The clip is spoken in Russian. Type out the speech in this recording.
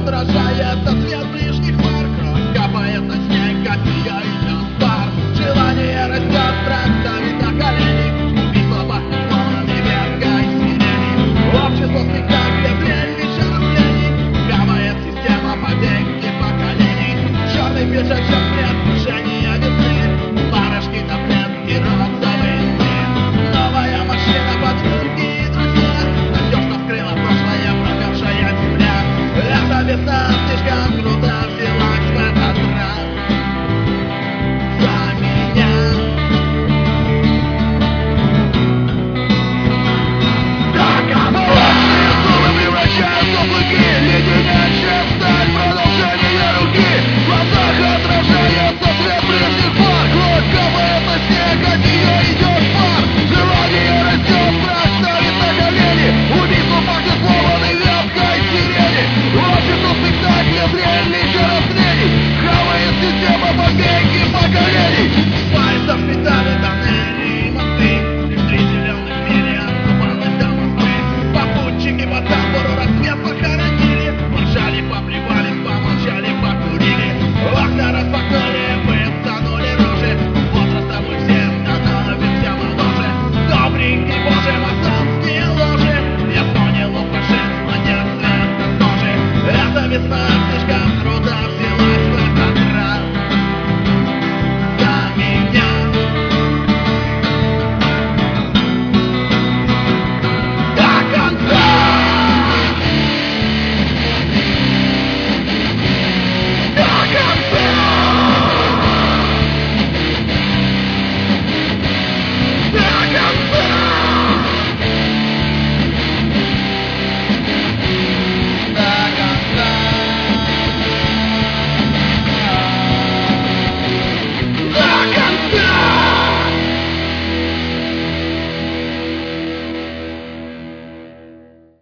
отражается свет ближних пар. Кровь капает на снег, от нее идет пар. Желание растет, страх ставит на колени. Убийство пахнет сломанной веткой сирени. Общество спектакля, дрянь, вечер растений. Хавает система потеки поколений. Черный пиджачок, нет движения весны. Барышни, таблетки, розовые сны. Новая машина, подруги и друзья. Надежно скрыла прошлое, промерзшая земля. Эта весна слишком круто взялась в этот раз за меня. Молочные зубы превращаются в клыки, леденящая сталь, продолжение руки. В глазах отражается свет прежних пар. Кровь капает на снег, от нее идет пар. Желание растет, страх ставит на колени. Убийство пахнет сломанной веткой сирени. Общество спектакля, дрянь, вечер растений. Хавает система побеги поколений. Свалится шпитали, тоннели и мосты. Лишь 3 зеленых мили оставалось до Москвы. Попутчики по тамбуру рассвет похоронили. Поржали, поплевались, помолчали, покурили. Окна распахнули, высунули рожи. Возрастом мы все становимся моложе. Добренький боже, масонские ложи. Я понял, у фашизма нет места тоже. Эта весна слишком круто